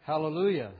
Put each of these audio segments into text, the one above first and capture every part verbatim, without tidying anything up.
Hallelujah.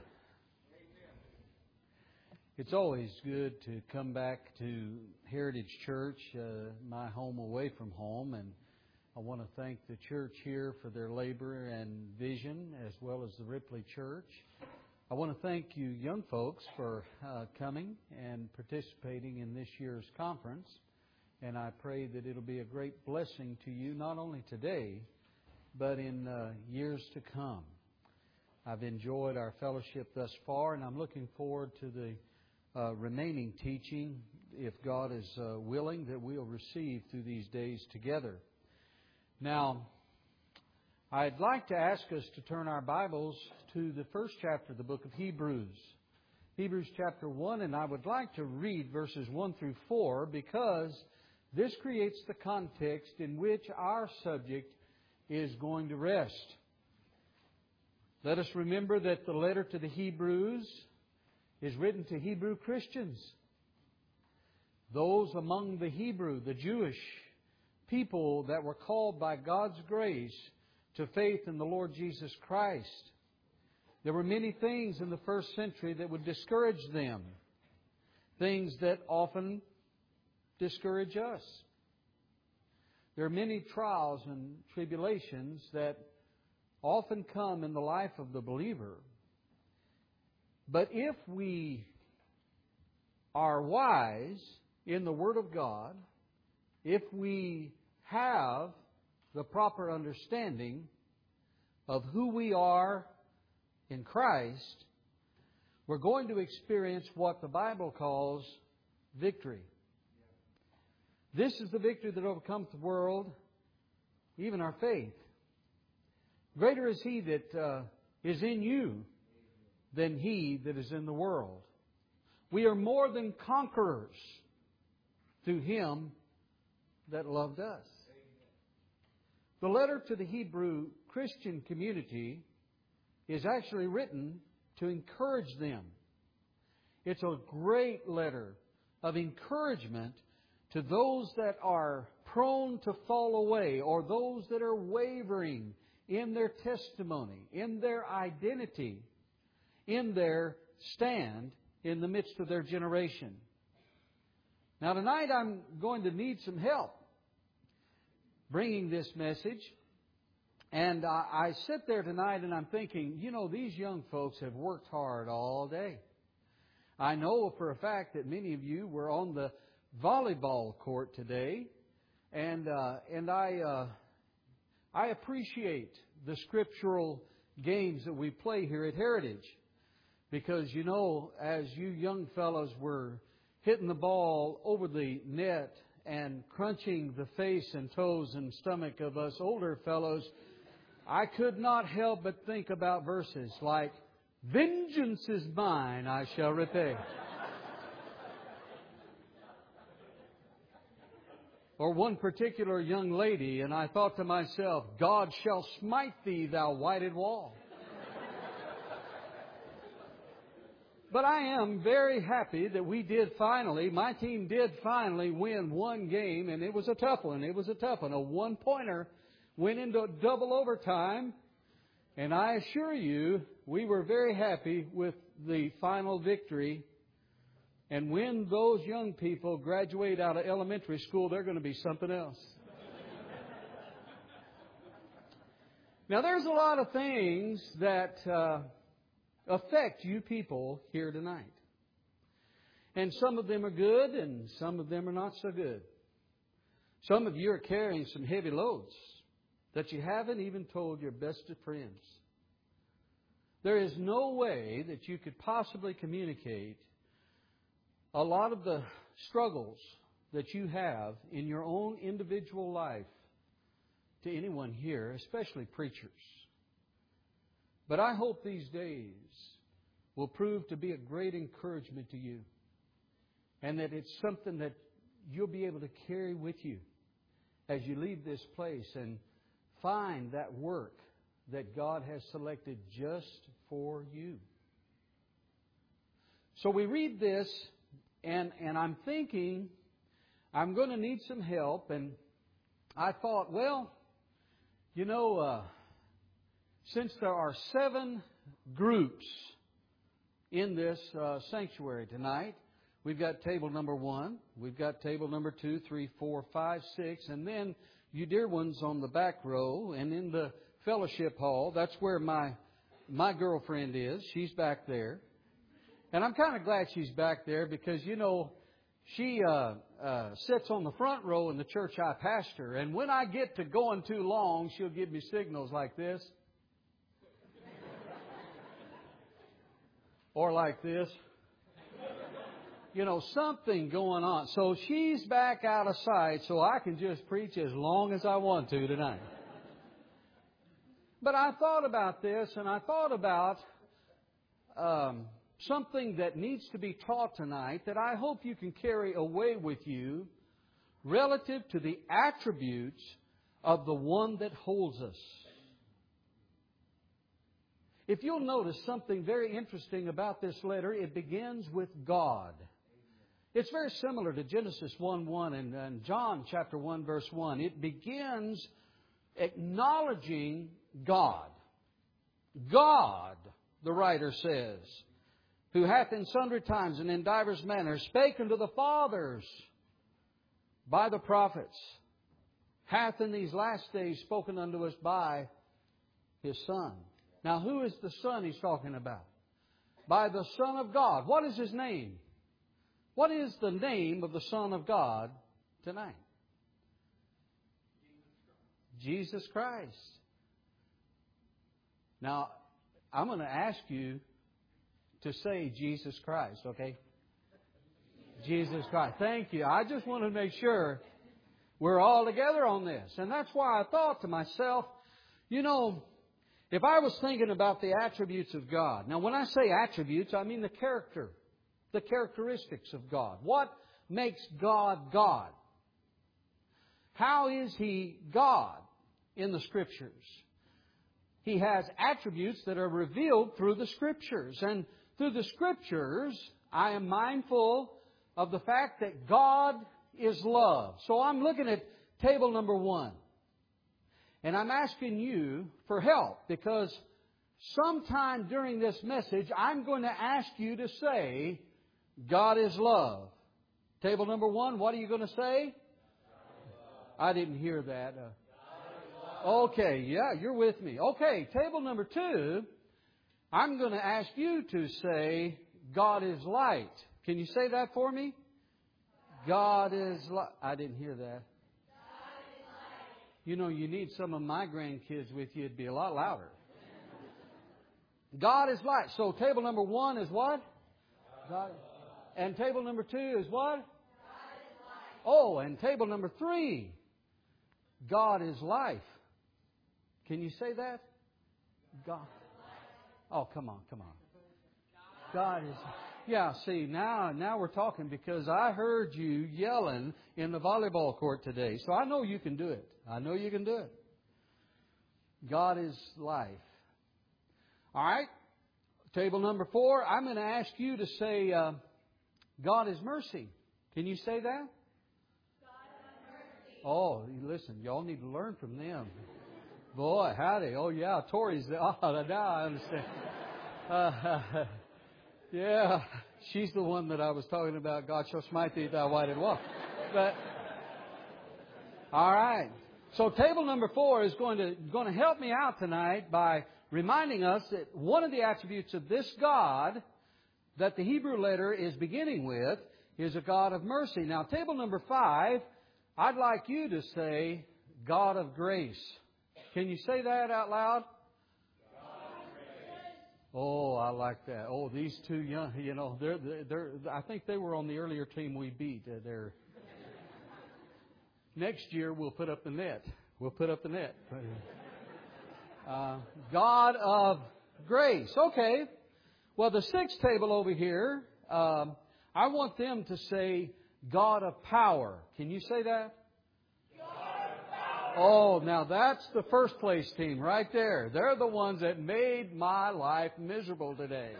It's always good to come back to Heritage Church, uh, my home away from home, and I want to thank the church here for their labor and vision, as well as the Ripley Church. I want to thank you young folks for uh, coming and participating in this year's conference, and I pray that it'll be a great blessing to you, not only today, but in uh, years to come. I've enjoyed our fellowship thus far, and I'm looking forward to the uh, remaining teaching, if God is uh, willing, that we'll receive through these days together. Now, I'd like to ask us to turn our Bibles to the first chapter of the book of Hebrews. Hebrews chapter one, and I would like to read verses one through four because this creates the context in which our subject is going to rest. Let us remember that the letter to the Hebrews is written to Hebrew Christians. Those among the Hebrew, the Jewish people that were called by God's grace to faith in the Lord Jesus Christ. There were many things in the first century that would discourage them. Things that often discourage us. There are many trials and tribulations that often come in the life of the believer. But if we are wise in the Word of God, if we have the proper understanding of who we are in Christ, we're going to experience what the Bible calls victory. This is the victory that overcomes the world, even our faith. Greater is He that uh, is in you than he that is in the world. We are more than conquerors through Him that loved us. The letter to the Hebrew Christian community is actually written to encourage them. It's a great letter of encouragement to those that are prone to fall away or those that are wavering in their testimony, in their identity, in their stand in the midst of their generation. Now tonight I'm going to need some help bringing this message. And I, I sit there tonight and I'm thinking, you know, these young folks have worked hard all day. I know for a fact that many of you were on the volleyball court today. And uh, and I... Uh, I appreciate the scriptural games that we play here at Heritage because, you know, as you young fellows were hitting the ball over the net and crunching the face and toes and stomach of us older fellows, I could not help but think about verses like, "Vengeance is mine, I shall repay." Or one particular young lady, and I thought to myself, "God shall smite thee, thou whited wall." But I am very happy that we did finally, my team did finally win one game, and it was a tough one. It was a tough one. A one-pointer went into double overtime, and I assure you, we were very happy with the final victory. And when those young people graduate out of elementary school, they're going to be something else. Now, there's a lot of things that uh, affect you people here tonight. And some of them are good and some of them are not so good. Some of you are carrying some heavy loads that you haven't even told your best of friends. There is no way that you could possibly communicate a lot of the struggles that you have in your own individual life to anyone here, especially preachers. But I hope these days will prove to be a great encouragement to you, and that it's something that you'll be able to carry with you as you leave this place and find that work that God has selected just for you. So we read this. And and I'm thinking I'm going to need some help. And I thought, well, you know, uh, since there are seven groups in this uh, sanctuary tonight. We've got table number one. We've got table number two, three, four, five, six. And then you dear ones on the back row. And in the fellowship hall, that's where my my girlfriend is. She's back there. And I'm kind of glad she's back there because, you know, she uh, uh, sits on the front row in the church I pastor. And when I get to going too long, she'll give me signals like this. Or like this. You know, something going on. So she's back out of sight so I can just preach as long as I want to tonight. But I thought about this, and I thought about um, something that needs to be taught tonight that I hope you can carry away with you relative to the attributes of the one that holds us. If you'll notice something very interesting about this letter, it begins with God. It's very similar to Genesis one one and, and John chapter one verse one. It begins acknowledging God. God, the writer says, who hath in sundry times and in divers manners spake unto the fathers by the prophets, hath in these last days spoken unto us by His Son. Now, who is the Son he's talking about? By the Son of God. What is His name? What is the name of the Son of God tonight? Jesus Christ. Now, I'm going to ask you to say Jesus Christ, okay? Jesus Christ. Thank you. I just want to make sure we're all together on this. And that's why I thought to myself, you know, if I was thinking about the attributes of God. Now, when I say attributes, I mean the character, the characteristics of God. What makes God God? How is He God in the Scriptures? He has attributes that are revealed through the Scriptures. And through the Scriptures, I am mindful of the fact that God is love. So I'm looking at table number one. And I'm asking you for help because sometime during this message, I'm going to ask you to say, God is love. Table number one, what are you going to say? I didn't hear that. Uh, Okay, yeah, you're with me. Okay, table number two, I'm going to ask you to say, God is light. Can you say that for me? God is light. I didn't hear that. You know, you need some of my grandkids with you. It'd be a lot louder. God is light. So table number one is what? God. And table number two is what? Oh, and table number three, God is life. Can you say that? God. Oh, come on, come on. God is. Yeah, see, now now we're talking because I heard you yelling in the volleyball court today. So I know you can do it. I know you can do it. God is life. All right. Table number four, I'm going to ask you to say, uh, God is mercy. Can you say that? God is mercy. Oh, listen, y'all need to learn from them. Boy, howdy. Oh, yeah, Tori's there. Oh, now I understand. Uh, yeah, she's the one that I was talking about. God shall smite thee, thou whited wall. But, all right. So table number four is going to going to help me out tonight by reminding us that one of the attributes of this God that the Hebrew letter is beginning with is a God of mercy. Now, table number five, I'd like you to say God of grace. Can you say that out loud? Oh, I like that. Oh, these two young, you know, they're, they're, they're I think they were on the earlier team we beat. Uh, they're, next year we'll put up the net. We'll put up the net. Uh, God of grace. Okay. Well, the sixth table over here, um, I want them to say God of power. Can you say that? Oh, now that's the first place team right there. They're the ones that made my life miserable today.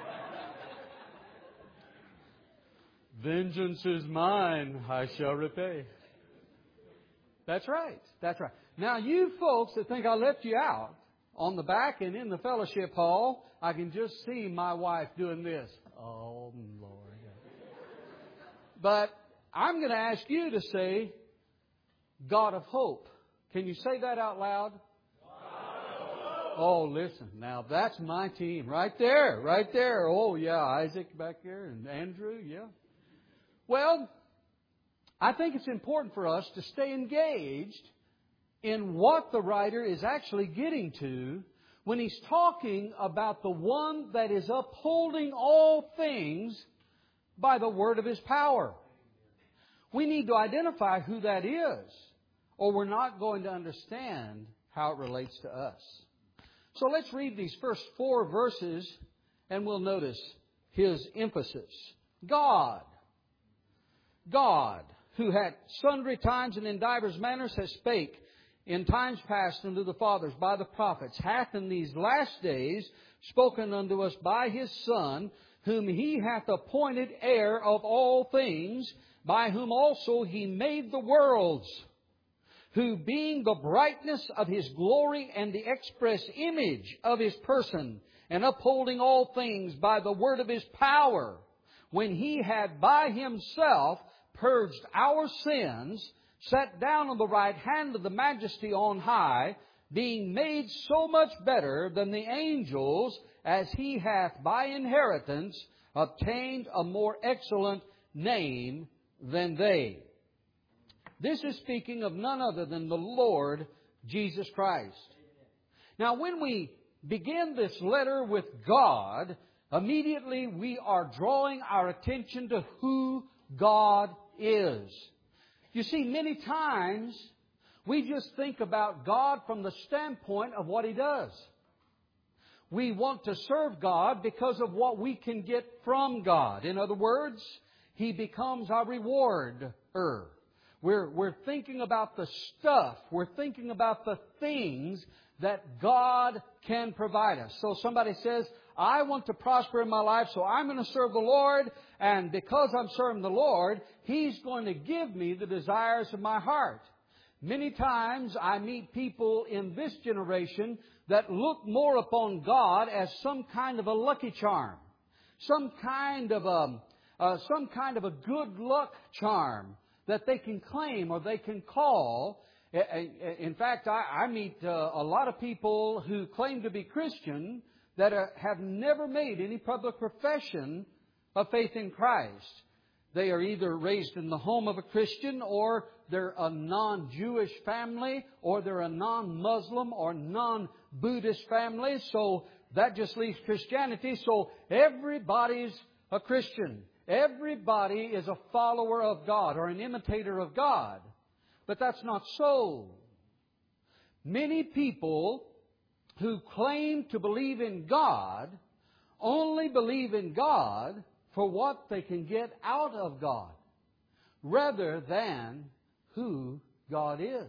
Vengeance is mine, I shall repay. That's right. That's right. Now, you folks that think I left you out, on the back and in the fellowship hall, I can just see my wife doing this. Oh, Lord. But I'm going to ask you to say, God of hope. Can you say that out loud? Oh, listen. Now, that's my team right there. Right there. Oh, yeah. Isaac back there and Andrew. Yeah. Well, I think it's important for us to stay engaged in what the writer is actually getting to when he's talking about the one that is upholding all things by the word of His power. We need to identify who that is, or we're not going to understand how it relates to us. So let's read these first four verses and we'll notice his emphasis. God, God, who had sundry times and in divers manners has spake in times past unto the fathers by the prophets, hath in these last days spoken unto us by His Son, whom He hath appointed heir of all things, by whom also He made the worlds, who being the brightness of His glory and the express image of His person, and upholding all things by the word of His power, when He had by Himself purged our sins, sat down on the right hand of the Majesty on high, being made so much better than the angels, as He hath by inheritance obtained a more excellent name than they. This is speaking of none other than the Lord Jesus Christ. Now, when we begin this letter with God, immediately we are drawing our attention to who God is. You see, many times we just think about God from the standpoint of what He does. We want to serve God because of what we can get from God. In other words, He becomes our rewarder. We're, we're thinking about the stuff. We're thinking about the things that God can provide us. So somebody says, I want to prosper in my life, so I'm going to serve the Lord. And because I'm serving the Lord, He's going to give me the desires of my heart. Many times I meet people in this generation that look more upon God as some kind of a lucky charm. Some kind of a, uh, some kind of a good luck charm that they can claim or they can call. In fact, I, I meet uh, a lot of people who claim to be Christian that are, have never made any public profession of faith in Christ. They are either raised in the home of a Christian, or they're a non-Jewish family, or they're a non-Muslim or non-Buddhist family. So that just leaves Christianity. So everybody's a Christian. Everybody is a follower of God or an imitator of God. But that's not so. Many people who claim to believe in God only believe in God for what they can get out of God, rather than who God is.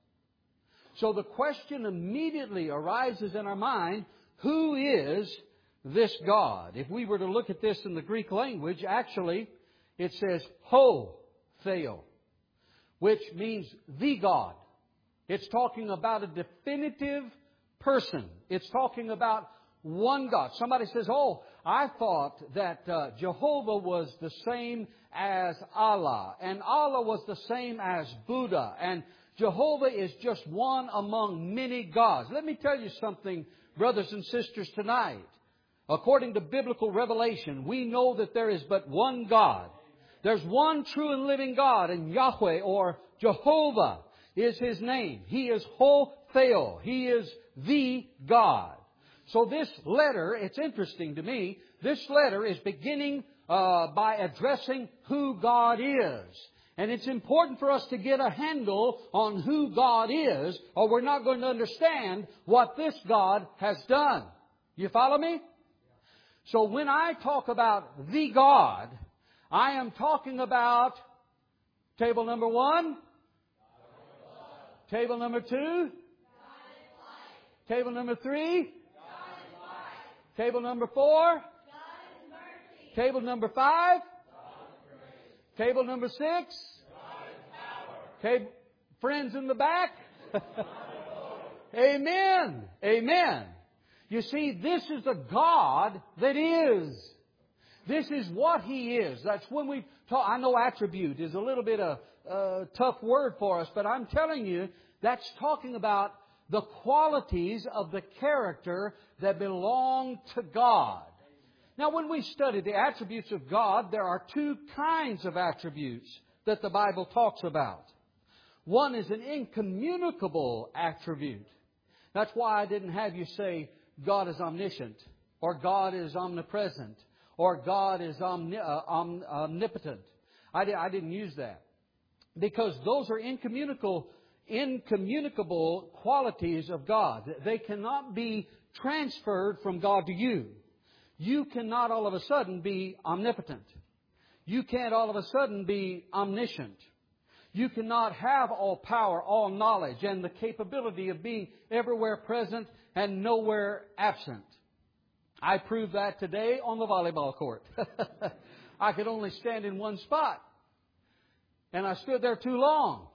So the question immediately arises in our mind, who is this God? If we were to look at this in the Greek language, actually it says ho theo, which means the God. It's talking about a definitive person. It's talking about one God. Somebody says, oh, I thought that uh, Jehovah was the same as Allah, and Allah was the same as Buddha, and Jehovah is just one among many gods. Let me tell you something, brothers and sisters, tonight. According to biblical revelation, we know that there is but one God. There's one true and living God, and Yahweh or Jehovah is His name. He is Ho Theo. He is the God. So this letter, it's interesting to me, this letter is beginning uh, by addressing who God is. And it's important for us to get a handle on who God is, or we're not going to understand what this God has done. You follow me? So when I talk about the God, I am talking about table number one, table number two, table number three, table number four, table number five, table number six, table, friends in the back, Amen. Amen. You see, this is the God that is. This is what He is. That's when we talk. I know attribute is a little bit of a tough word for us, but I'm telling you, that's talking about the qualities of the character that belong to God. Now, when we study the attributes of God, there are two kinds of attributes that the Bible talks about. One is an incommunicable attribute. That's why I didn't have you say God is omniscient, or God is omnipresent, or God is omni- uh, om- omnipotent. I, di- I didn't use that. Because those are incommunicable, incommunicable qualities of God. They cannot be transferred from God to you. You cannot all of a sudden be omnipotent. You can't all of a sudden be omniscient. You cannot have all power, all knowledge, and the capability of being everywhere present and nowhere absent. I proved that today on the volleyball court. I could only stand in one spot. And I stood there too long.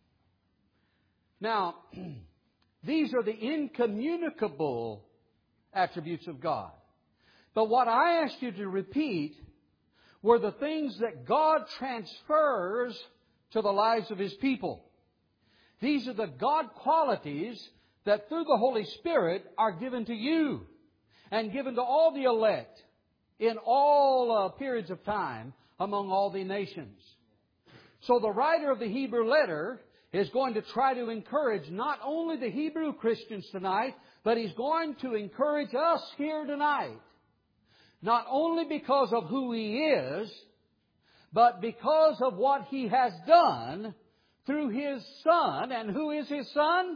Now, these are the incommunicable attributes of God. But what I asked you to repeat were the things that God transfers to the lives of His people. These are the God qualities that through the Holy Spirit are given to you and given to all the elect in all uh, periods of time among all the nations. So the writer of the Hebrew letter is going to try to encourage not only the Hebrew Christians tonight, but he's going to encourage us here tonight. Not only because of who He is, but because of what He has done through His Son. And who is His Son?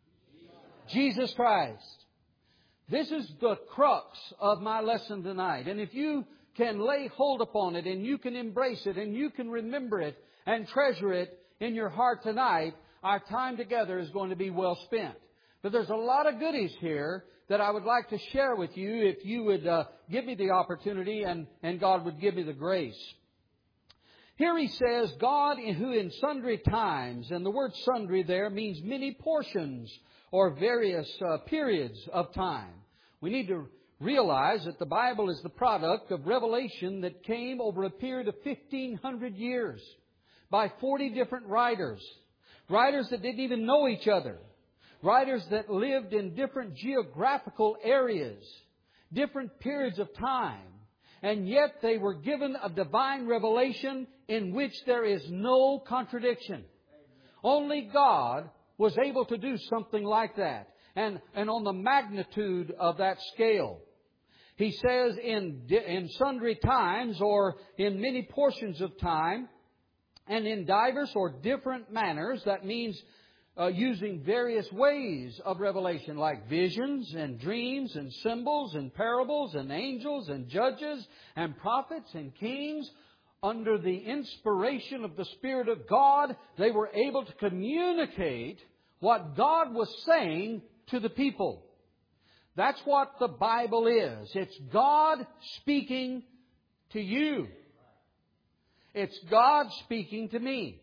Jesus Christ. This is the crux of my lesson tonight. And if you can lay hold upon it and you can embrace it and you can remember it and treasure it in your heart tonight, our time together is going to be well spent. But there's a lot of goodies here that I would like to share with you if you would uh, give me the opportunity and, and God would give me the grace. Here he says, God who in sundry times, and the word sundry there means many portions or various uh, periods of time. We need to realize that the Bible is the product of revelation that came over a period of fifteen hundred years by forty different writers. Writers that didn't even know each other. Writers that lived in different geographical areas, different periods of time. And yet they were given a divine revelation in which there is no contradiction. Only God was able to do something like that. And, and on the magnitude of that scale. He says in, in sundry times or in many portions of time and in diverse or different manners. That means Uh, using various ways of revelation like visions and dreams and symbols and parables and angels and judges and prophets and kings. Under the inspiration of the Spirit of God, they were able to communicate what God was saying to the people. That's what the Bible is. It's God speaking to you. It's God speaking to me.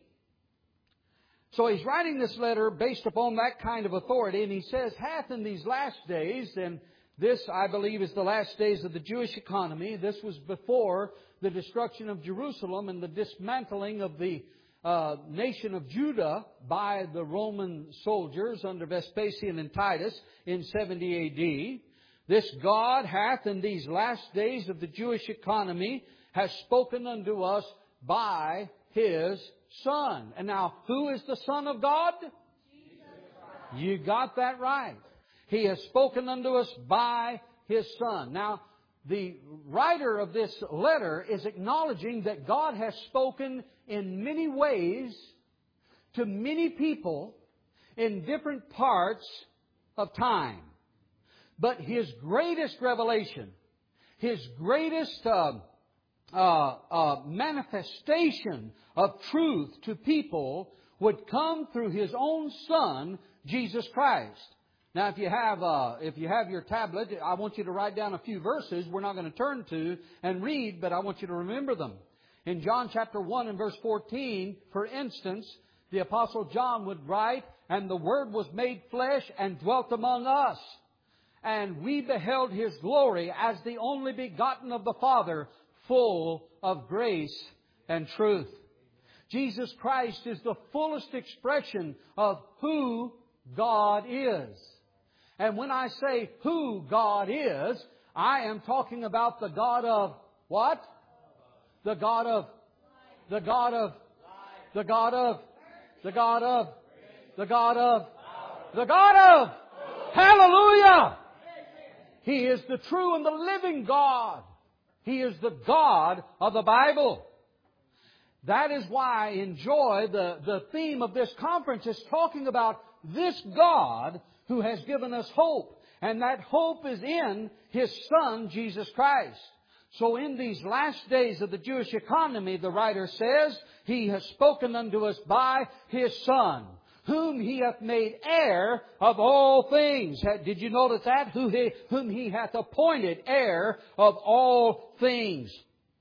So he's writing this letter based upon that kind of authority, and he says, hath in these last days, and this, I believe, is the last days of the Jewish economy. This was before the destruction of Jerusalem and the dismantling of the uh, nation of Judah by the Roman soldiers under Vespasian and Titus in seventy A D. This God hath in these last days of the Jewish economy has spoken unto us by His Son. And now, who is the Son of God? Jesus. You got that right. He has spoken unto us by His Son. Now, the writer of this letter is acknowledging that God has spoken in many ways to many people in different parts of time. But His greatest revelation, His greatest uh, uh, uh, manifestation of truth to people would come through His own Son, Jesus Christ. Now, if you have uh, if you have your tablet, I want you to write down a few verses we're not going to turn to and read, but I want you to remember them. In John chapter one and verse fourteen, for instance, The Apostle John would write, and the Word was made flesh and dwelt among us. And we beheld His glory as the only begotten of the Father, full of grace and truth. Jesus Christ is the fullest expression of who God is. And when I say who God is, I am talking about the God of what? The God of, the God of, the God of, the God of, the God of, the God of, hallelujah! He is the true and the living God. He is the God of the Bible. That is why, in Joy, the, the theme of this conference is talking about this God who has given us hope. And that hope is in His Son, Jesus Christ. So in these last days of the Jewish economy, the writer says, He has spoken unto us by His Son, whom He hath made heir of all things. Did you notice that? Whom He hath appointed heir of all things.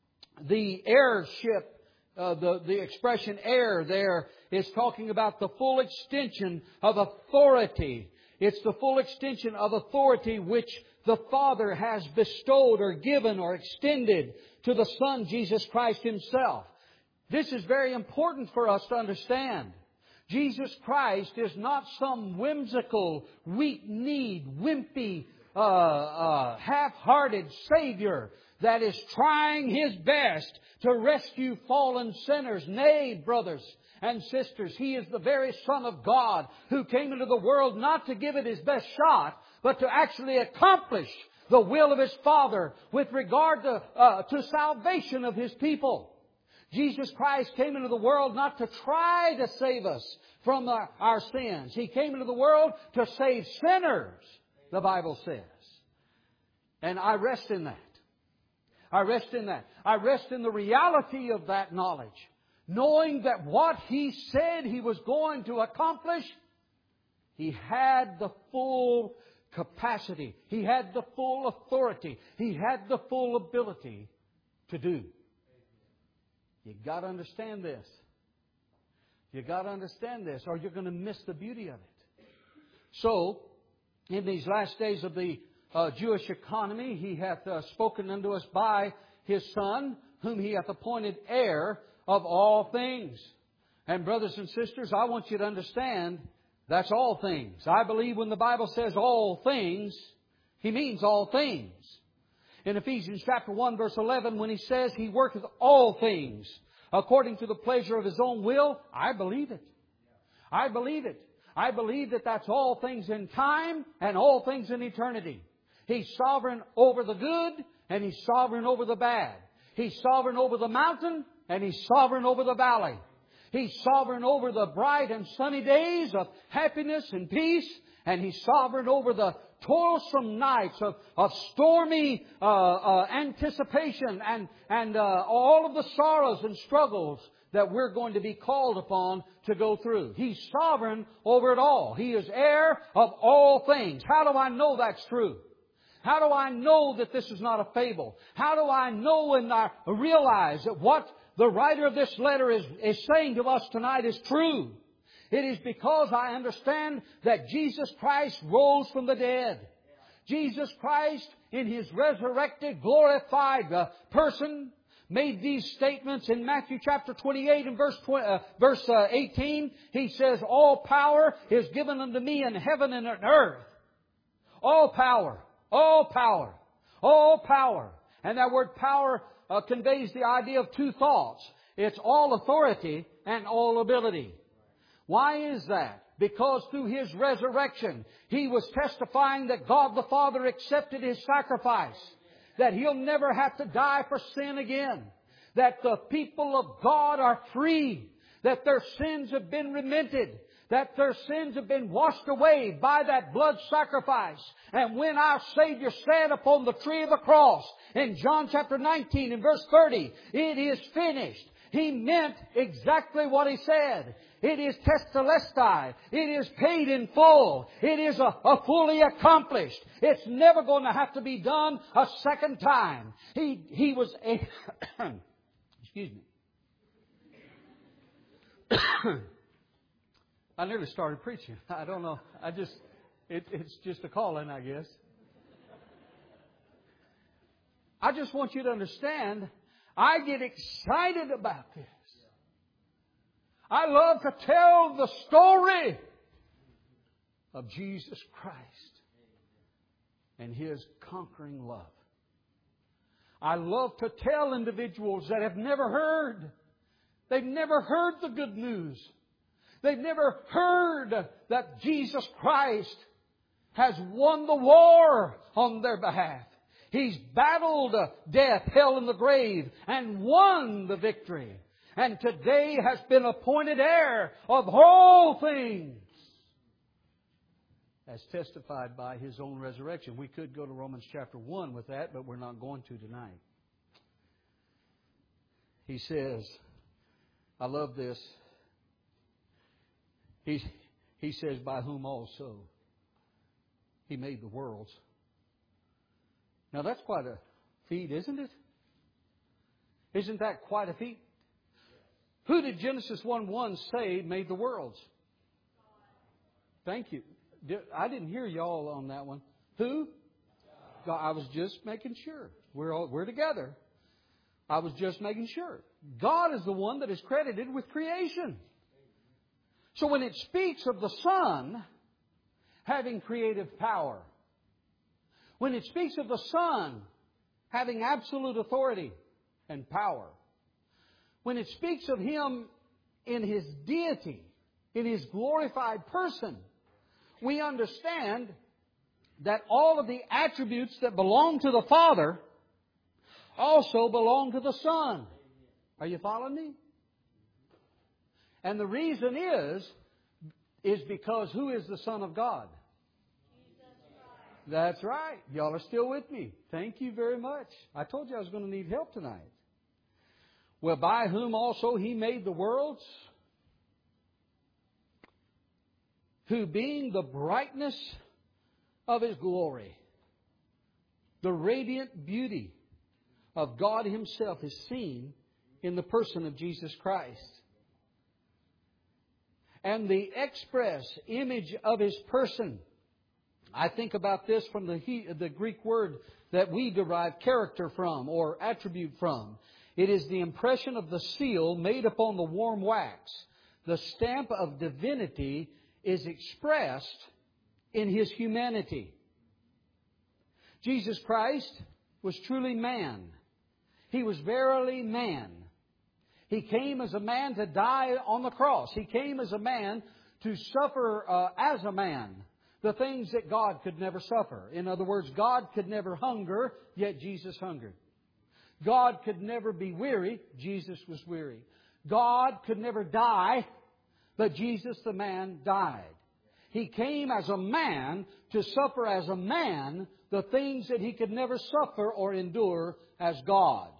The heirship, uh, the, the expression heir there is talking about the full extension of authority. It's the full extension of authority which the Father has bestowed or given or extended to the Son, Jesus Christ Himself. This is very important for us to understand. Jesus Christ is not some whimsical, weak-kneed, wimpy, uh, uh, half-hearted Savior that is trying His best to rescue fallen sinners. Nay, brothers and sisters, He is the very Son of God who came into the world not to give it His best shot, but to actually accomplish the will of His Father with regard to, uh, to salvation of His people. Jesus Christ came into the world not to try to save us from our, our sins. He came into the world to save sinners, the Bible says. And I rest in that. I rest in that. I rest in the reality of that knowledge. Knowing that what He said He was going to accomplish, He had the full capacity. He had the full authority. He had the full ability to do. You've got to understand this. You've got to understand this, or you're going to miss the beauty of it. So, in these last days of the uh, Jewish economy, He hath uh, spoken unto us by His Son, whom He hath appointed heir of all things. And brothers and sisters, I want you to understand that's all things. I believe when the Bible says all things, He means all things. In Ephesians chapter one verse eleven, when He says He worketh all things according to the pleasure of His own will, I believe it. I believe it. I believe that that's all things in time and all things in eternity. He's sovereign over the good and He's sovereign over the bad. He's sovereign over the mountain and He's sovereign over the valley. He's sovereign over the bright and sunny days of happiness and peace. And He's sovereign over the toilsome nights of, of stormy uh, uh, anticipation and, and uh, all of the sorrows and struggles that we're going to be called upon to go through. He's sovereign over it all. He is heir of all things. How do I know that's true? How do I know that this is not a fable? How do I know and I realize that what the writer of this letter is, is saying to us tonight is true? It is because I understand that Jesus Christ rose from the dead. Jesus Christ, in His resurrected, glorified uh, person, made these statements in Matthew chapter twenty-eight and verse twenty, uh, verse uh, eighteen. He says, "All power is given unto me in heaven and on earth." All power, all power, all power. And that word power uh, conveys the idea of two thoughts. It's all authority and all ability. Why is that? Because through His resurrection, He was testifying that God the Father accepted His sacrifice. That He'll never have to die for sin again. That the people of God are free. That their sins have been remitted. That their sins have been washed away by that blood sacrifice. And when our Savior said upon the tree of the cross, in John chapter nineteen and verse thirty, "It is finished," He meant exactly what He said. It is testelestai. It is paid in full. It is a, a fully accomplished. It's never going to have to be done a second time. He, he was a... excuse me. I nearly started preaching. I don't know. I just, it, it's just a calling, I guess. I just want you to understand, I get excited about this. I love to tell the story of Jesus Christ and His conquering love. I love to tell individuals that have never heard. They've never heard the good news. They've never heard that Jesus Christ has won the war on their behalf. He's battled death, hell, and the grave and won the victory. And today has been appointed heir of all things, as testified by His own resurrection. We could go to Romans chapter one with that, but we're not going to tonight. He says, I love this. He, he says, by whom also He made the worlds. Now that's quite a feat, isn't it? Isn't that quite a feat? Who did Genesis one one say made the worlds? Thank you. I didn't hear y'all on that one. Who? God. I was just making sure. We're all, we're together. I was just making sure. God is the one that is credited with creation. So when it speaks of the Son having creative power, when it speaks of the Son having absolute authority and power, when it speaks of Him in His deity, in His glorified person, we understand that all of the attributes that belong to the Father also belong to the Son. Are you following me? And the reason is, is because who is the Son of God? That's right. Y'all are still with me. Thank you very much. I told you I was going to need help tonight. Well, by whom also He made the worlds, who being the brightness of His glory, the radiant beauty of God Himself is seen in the person of Jesus Christ. And the express image of His person. I think about this from the, the Greek word that we derive character from or attribute from. It is the impression of the seal made upon the warm wax. The stamp of divinity is expressed in His humanity. Jesus Christ was truly man. He was verily man. He came as a man to die on the cross. He came as a man to suffer uh, as a man the things that God could never suffer. In other words, God could never hunger, yet Jesus hungered. God could never be weary, Jesus was weary. God could never die, but Jesus the man died. He came as a man to suffer as a man the things that He could never suffer or endure as God.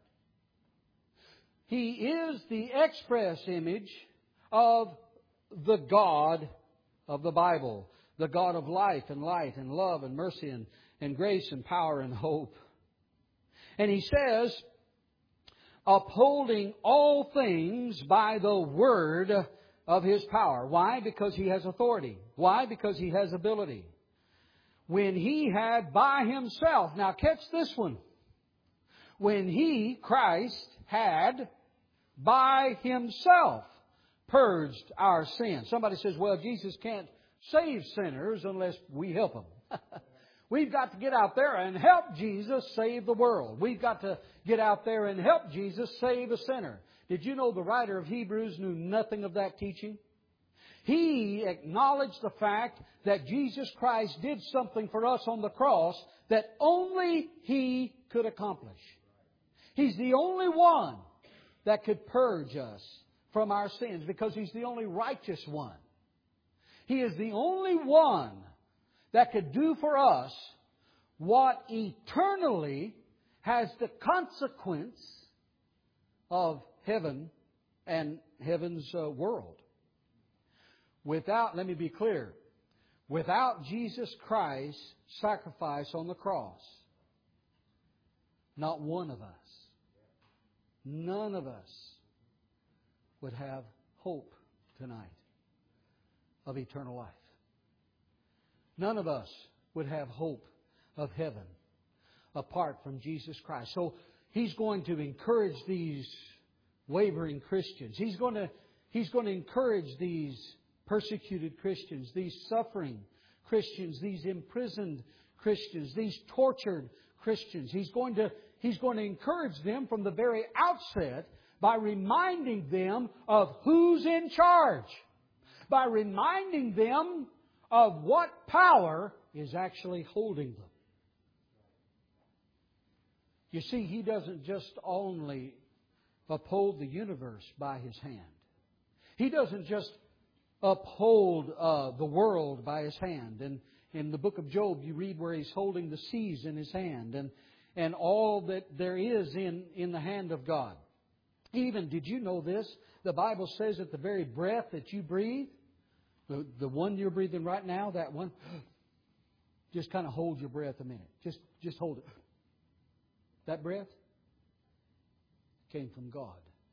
He is the express image of the God of the Bible. The God of life and light and love and mercy and, and grace and power and hope. And He says, upholding all things by the word of His power. Why? Because He has authority. Why? Because He has ability. When He had by Himself, now catch this one. When He, Christ, had by Himself purged our sins. Somebody says, well, Jesus can't save sinners unless we help them. We've got to get out there and help Jesus save the world. We've got to get out there and help Jesus save a sinner. Did you know the writer of Hebrews knew nothing of that teaching? He acknowledged the fact that Jesus Christ did something for us on the cross that only He could accomplish. He's the only one that could purge us from our sins because He's the only righteous one. He is the only one that could do for us what eternally has the consequence of heaven and heaven's uh, world. Without, let me be clear, without Jesus Christ's sacrifice on the cross, not one of us, none of us would have hope tonight. of eternal life. None of us would have hope of heaven apart from Jesus Christ. So He's going to encourage these wavering Christians. He's going to, He's going to encourage these persecuted Christians, these suffering Christians, these imprisoned Christians, these tortured Christians. He's going to, He's going to encourage them from the very outset by reminding them of who's in charge. By reminding them of what power is actually holding them. You see, He doesn't just only uphold the universe by His hand. He doesn't just uphold uh, the world by His hand. And in the book of Job, you read where He's holding the seas in His hand and, and all that there is in, in the hand of God. Even, did you know this? The Bible says that the very breath that you breathe, the, the one you're breathing right now, that one, just kind of hold your breath a minute. Just, just hold it. That breath came from God.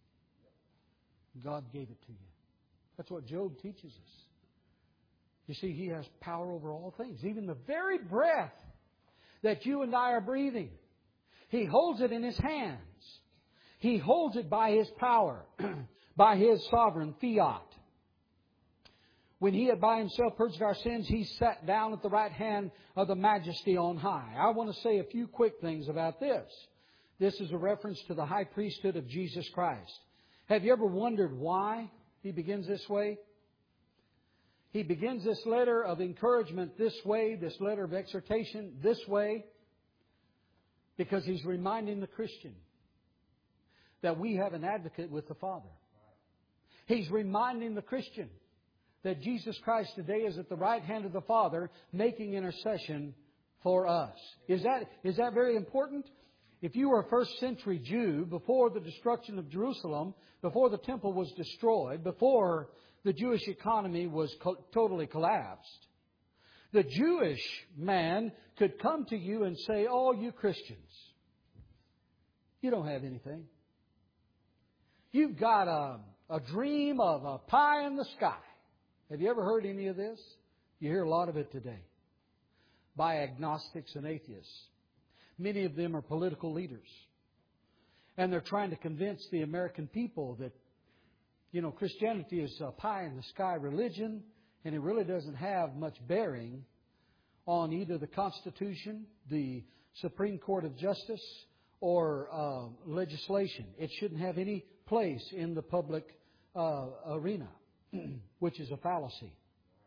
God gave it to you. That's what Job teaches us. You see, He has power over all things. Even the very breath that you and I are breathing, He holds it in His hands. He holds it by His power, by His sovereign fiat. When He had by Himself purged our sins, He sat down at the right hand of the Majesty on high. I want to say a few quick things about this. This is a reference to the high priesthood of Jesus Christ. Have you ever wondered why He begins this way? He begins this letter of encouragement this way, this letter of exhortation this way, because He's reminding the Christian that we have an advocate with the Father. He's reminding the Christian that Jesus Christ today is at the right hand of the Father making intercession for us. Is that, is that very important? If you were a first century Jew, before the destruction of Jerusalem, before the temple was destroyed, before the Jewish economy was co- totally collapsed, the Jewish man could come to you and say, "Oh, you Christians, you don't have anything. You've got a, a dream of a pie in the sky." Have you ever heard any of this? You hear a lot of it today by agnostics and atheists. Many of them are political leaders. And they're trying to convince the American people that, you know, Christianity is a pie-in-the-sky religion, and it really doesn't have much bearing on either the Constitution, the Supreme Court of Justice, or uh, legislation. It shouldn't have any place in the public uh, arena, which is a fallacy.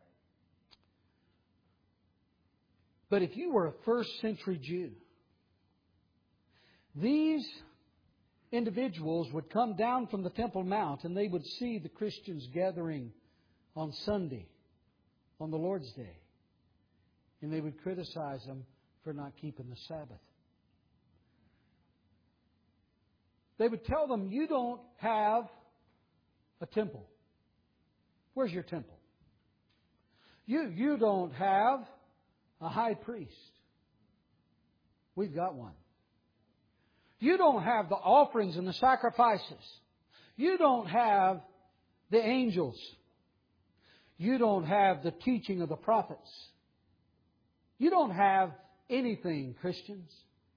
But if you were a first century Jew, these individuals would come down from the Temple Mount and they would see the Christians gathering on Sunday, on the Lord's Day. And they would criticize them for not keeping the Sabbath. They would tell them, "You don't have a temple. Where's your temple? You, you don't have a high priest. We've got one. You don't have the offerings and the sacrifices. You don't have the angels. You don't have the teaching of the prophets. You don't have anything, Christians."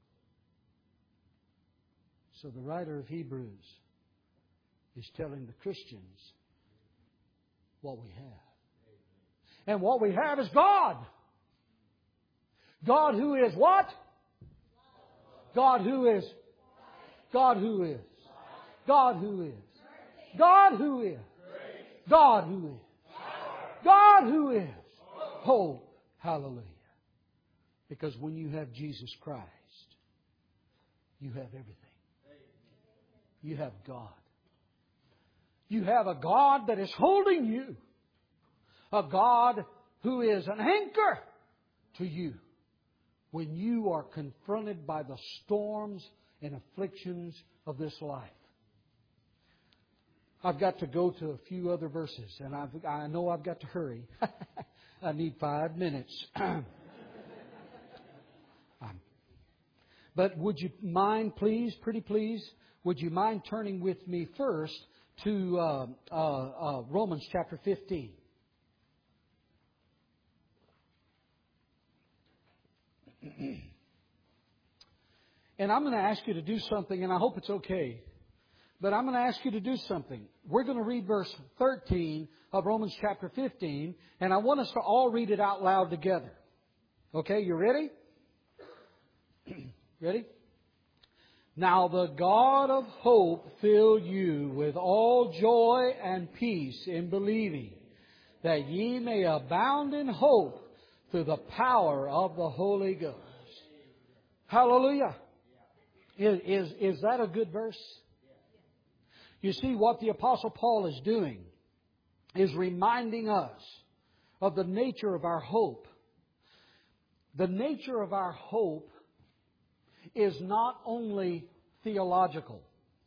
So the writer of Hebrews is telling the Christians what we have. And what we have is God. God who is what? God who is? God who is? God who is? God who is? God who is? God who is? Hope. Hallelujah. Because when you have Jesus Christ, you have everything. You have God. You have a God that is holding you. A God who is an anchor to you when you are confronted by the storms and afflictions of this life. I've got to go to a few other verses, and I've, I know I've got to hurry. I need five minutes. But would you mind, please, pretty please, would you mind turning with me first to uh, uh, uh, Romans chapter fifteen? And I'm going to ask you to do something, and I hope it's okay. But I'm going to ask you to do something. We're going to read verse thirteen of Romans chapter fifteen, and I want us to all read it out loud together. Okay, you ready? Ready? Now the God of hope fill you with all joy and peace in believing, that ye may abound in hope through the power of the Holy Ghost. Hallelujah. Is, is, is that a good verse? You see, what the Apostle Paul is doing is reminding us of the nature of our hope. The nature of our hope is not only theological.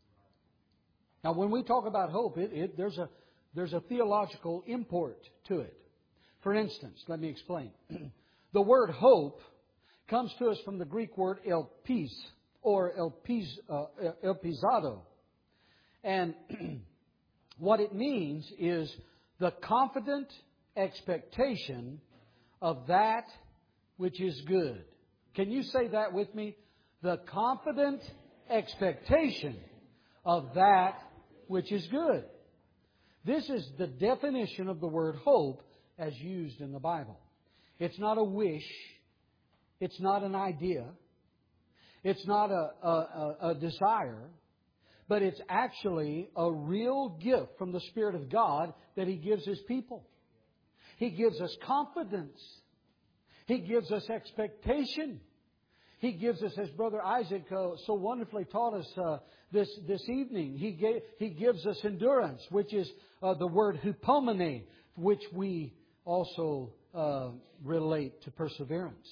Now, when we talk about hope, it, it, there's a there's a theological import to it. For instance, let me explain. The word hope comes to us from the Greek word elpis, or elpis, uh, elpisado. And what it means is the confident expectation of that which is good. Can you say that with me? The confident expectation of that which is good. This is the definition of the word hope as used in the Bible. It's not a wish. It's not an idea. It's not a, a, a desire. But it's actually a real gift from the Spirit of God that He gives His people. He gives us confidence. He gives us expectation. He gives us, as Brother Isaac uh, so wonderfully taught us uh, this this evening, he, gave, he gives us endurance, which is uh, the word hupomene, which we also uh, relate to perseverance.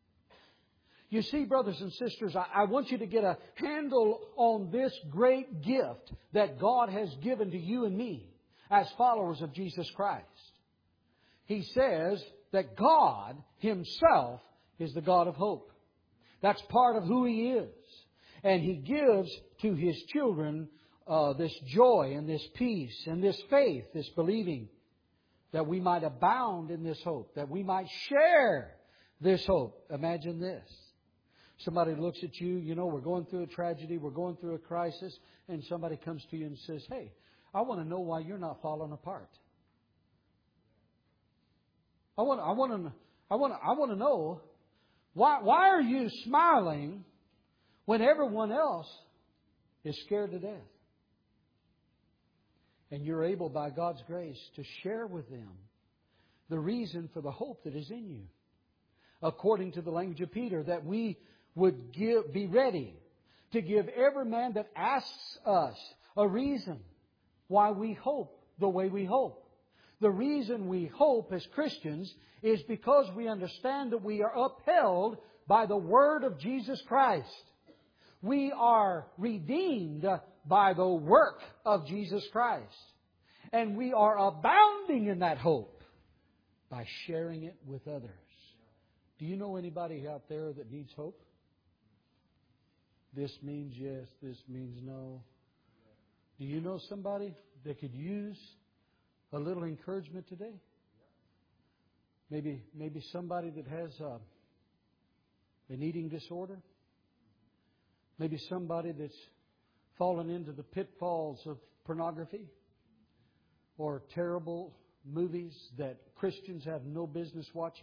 You see, brothers and sisters, I, I want you to get a handle on this great gift that God has given to you and me as followers of Jesus Christ. He says that God Himself is the God of hope. That's part of who He is. And He gives to His children uh, this joy and this peace and this faith, this believing, that we might abound in this hope, that we might share this hope. Imagine this. Somebody looks at you, you know, we're going through a tragedy, we're going through a crisis, and somebody comes to you and says, hey, I want to know why you're not falling apart. I want, I want to, I want, I want to know why, why are you smiling when everyone else is scared to death? And you're able, by God's grace, to share with them the reason for the hope that is in you. According to the language of Peter, that we would give, be ready to give every man that asks us a reason why we hope the way we hope. The reason we hope as Christians is because we understand that we are upheld by the Word of Jesus Christ. We are redeemed by the work of Jesus Christ. And we are abounding in that hope by sharing it with others. Do you know anybody out there that needs hope? This means yes, this means no. Do you know somebody that could use a little encouragement today? Maybe, maybe somebody that has uh, an eating disorder. Maybe somebody that's fallen into the pitfalls of pornography or terrible movies that Christians have no business watching.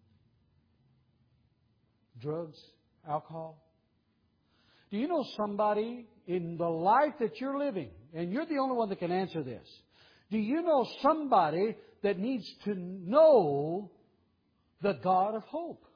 Drugs, alcohol. Do you know somebody in the life that you're living, and you're the only one that can answer this, do you know somebody that needs to know the God of hope?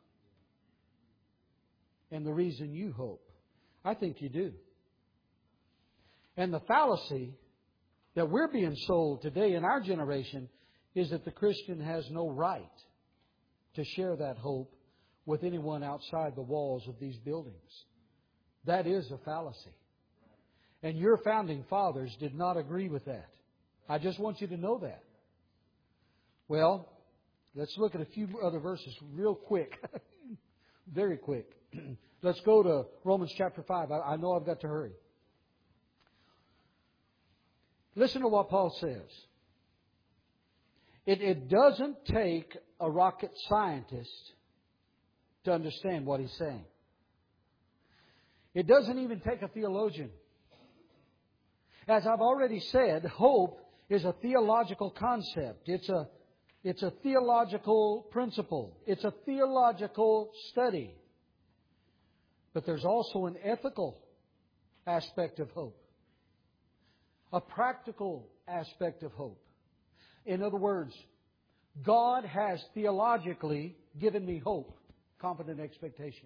And the reason you hope. I think you do. And the fallacy that we're being sold today in our generation is that the Christian has no right to share that hope with anyone outside the walls of these buildings. That is a fallacy. And your founding fathers did not agree with that. I just want you to know that. Well, let's look at a few other verses real quick. Very quick. Let's go to Romans chapter five. I, I know I've got to hurry. Listen to what Paul says. It, it doesn't take a rocket scientist to understand what he's saying. It doesn't even take a theologian. As I've already said, hope is a theological concept. It's a, it's a theological principle. It's a theological study. But there's also an ethical aspect of hope. A practical aspect of hope. In other words, God has theologically given me hope, confident expectation.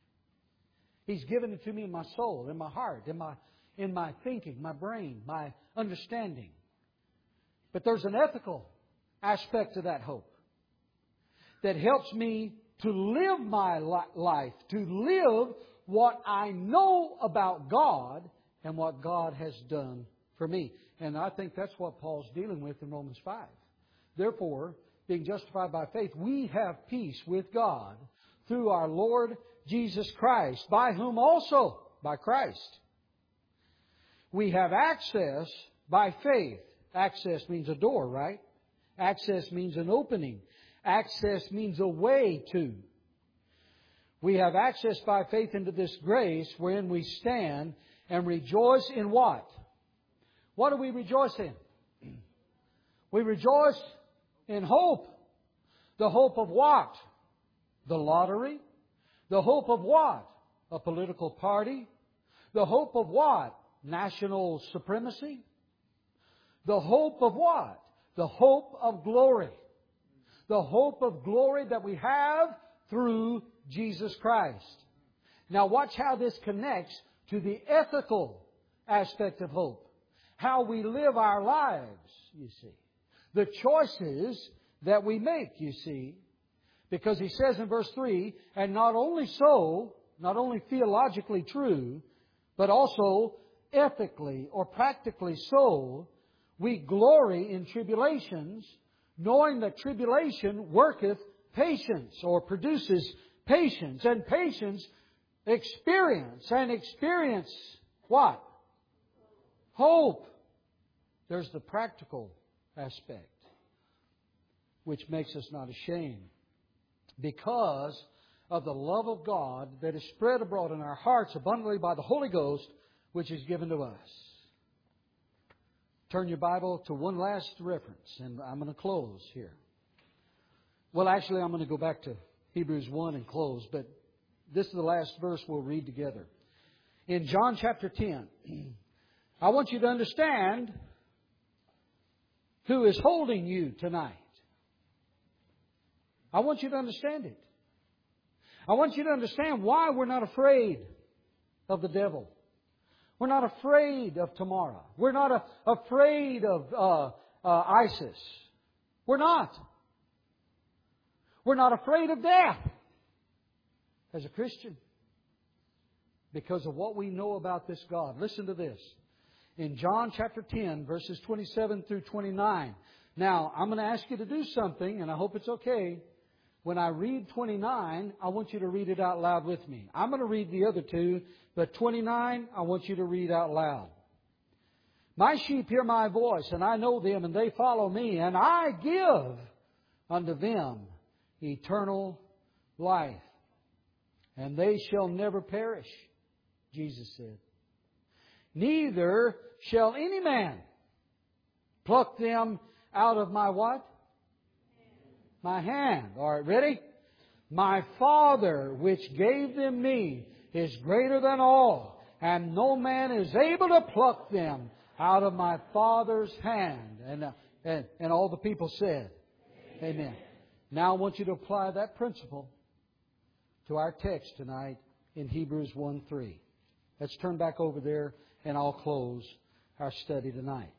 He's given it to me in my soul, in my heart, in my, in my thinking, my brain, my understanding. But there's an ethical aspect to that hope that helps me to live my life, to live what I know about God and what God has done for me. And I think that's what Paul's dealing with in Romans five. Therefore, being justified by faith, we have peace with God through our Lord Jesus Christ, by whom also, by Christ, we have access by faith. Access means a door, right? Access means an opening. Access means a way to. We have access by faith into this grace wherein we stand and rejoice in what? What do we rejoice in? We rejoice in hope. The hope of what? The lottery. The hope of what? A political party. The hope of what? National supremacy. The hope of what? The hope of glory. The hope of glory that we have through Jesus Christ. Now watch how this connects to the ethical aspect of hope. How we live our lives, you see. The choices that we make, you see. Because he says in verse three, and not only so, not only theologically true, but also ethically or practically so, we glory in tribulations, knowing that tribulation worketh patience or produces patience. And patience, experience. And experience, what? Hope. There's the practical aspect, which makes us not ashamed. Because of the love of God that is spread abroad in our hearts abundantly by the Holy Ghost, which is given to us. Turn your Bible to one last reference, and I'm going to close here. Well, actually, I'm going to go back to Hebrews one and close, but this is the last verse we'll read together. In John chapter ten, I want you to understand who is holding you tonight. I want you to understand it. I want you to understand why we're not afraid of the devil. We're not afraid of tomorrow. We're not a, afraid of uh, uh, ISIS. We're not. We're not afraid of death as a Christian because of what we know about this God. Listen to this. In John chapter ten, verses twenty-seven through twenty-nine. Now, I'm going to ask you to do something, and I hope it's okay. When I read twenty-nine, I want you to read it out loud with me. I'm going to read the other two, but twenty-nine, I want you to read out loud. My sheep hear my voice, and I know them, and they follow me, and I give unto them eternal life. And they shall never perish, Jesus said. Neither shall any man pluck them out of my what? My hand. All right, ready? My Father, which gave them me, is greater than all, and no man is able to pluck them out of my Father's hand. And, uh, and, and all the people said, Amen. Amen. Now I want you to apply that principle to our text tonight in Hebrews one three. Let's turn back over there, and I'll close our study tonight.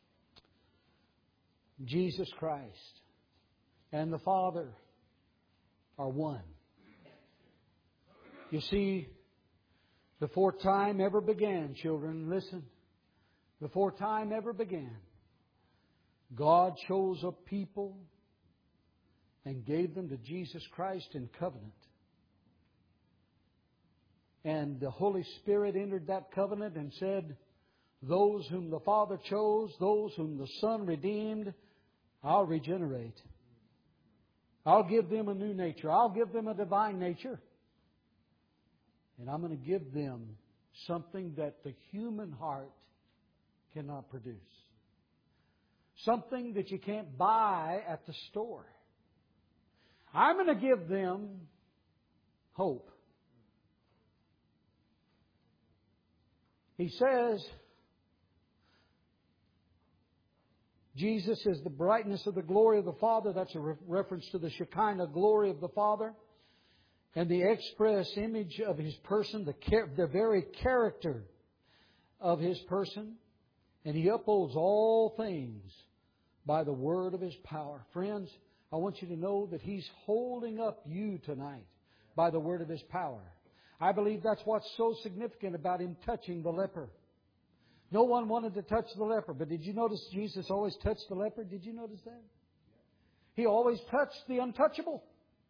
Jesus Christ and the Father are one. You see, before time ever began, children, listen. Before time ever began, God chose a people and gave them to Jesus Christ in covenant. And the Holy Spirit entered that covenant and said, those whom the Father chose, those whom the Son redeemed, I'll regenerate. I'll give them a new nature. I'll give them a divine nature. And I'm going to give them something that the human heart cannot produce. Something that you can't buy at the store. I'm going to give them hope. He says, Jesus is the brightness of the glory of the Father. That's a re- reference to the Shekinah glory of the Father. And the express image of His person, the, char- the very character of His person. And He upholds all things by the word of His power. Friends, I want you to know that He's holding up you tonight by the word of His power. I believe that's what's so significant about Him touching the leper. No one wanted to touch the leper, but did you notice Jesus always touched the leper? Did you notice that? He always touched the untouchable.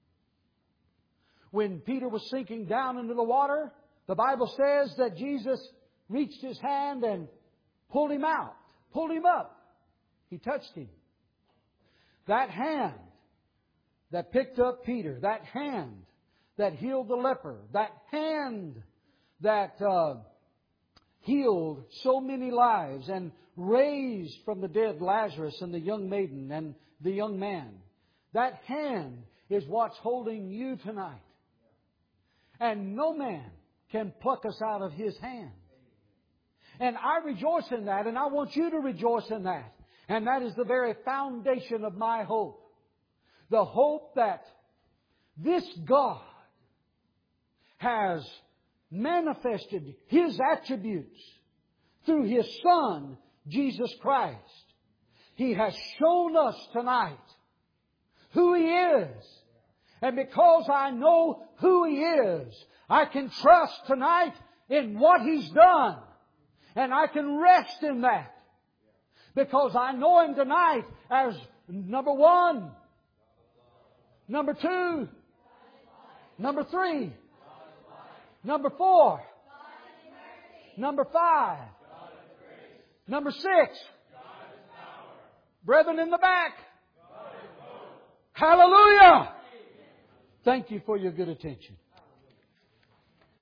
When Peter was sinking down into the water, the Bible says that Jesus reached His hand and pulled him out, pulled him up. He touched him. That hand that picked up Peter, that hand that healed the leper, that hand that uh, healed so many lives and raised from the dead Lazarus and the young maiden and the young man. That hand is what's holding you tonight. And no man can pluck us out of His hand. And I rejoice in that, and I want you to rejoice in that. And that is the very foundation of my hope. The hope that this God has manifested His attributes through His Son, Jesus Christ. He has shown us tonight who He is. And because I know who He is, I can trust tonight in what He's done. And I can rest in that. Because I know Him tonight as number one, number two, number three, number four, number five, number six. Brethren in the back. Hallelujah! Thank you for your good attention.